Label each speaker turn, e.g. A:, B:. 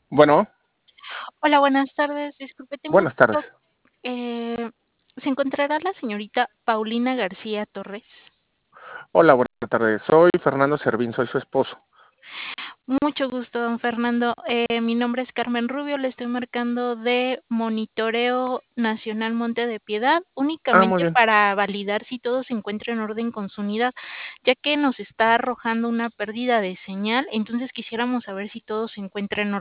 A: Bueno,
B: Hola, buenas tardes. Disculpe, tengo un
A: buenas
B: gusto.
A: tardes.
B: eh, ¿Se encontrará la señorita Paulina García Torres?
A: Hola, buenas tardes. Soy Fernando Servín, soy su esposo.
B: Mucho gusto, don Fernando. Mi nombre es Carmen Rubio, le estoy marcando de Monitoreo Nacional Monte de Piedad,
A: Ah, muy
B: únicamente
A: bien.
B: para validar si todo se encuentra en orden con su unidad, ya que nos está arrojando una pérdida de señal, entonces quisiéramos saber si todo se encuentra en orden.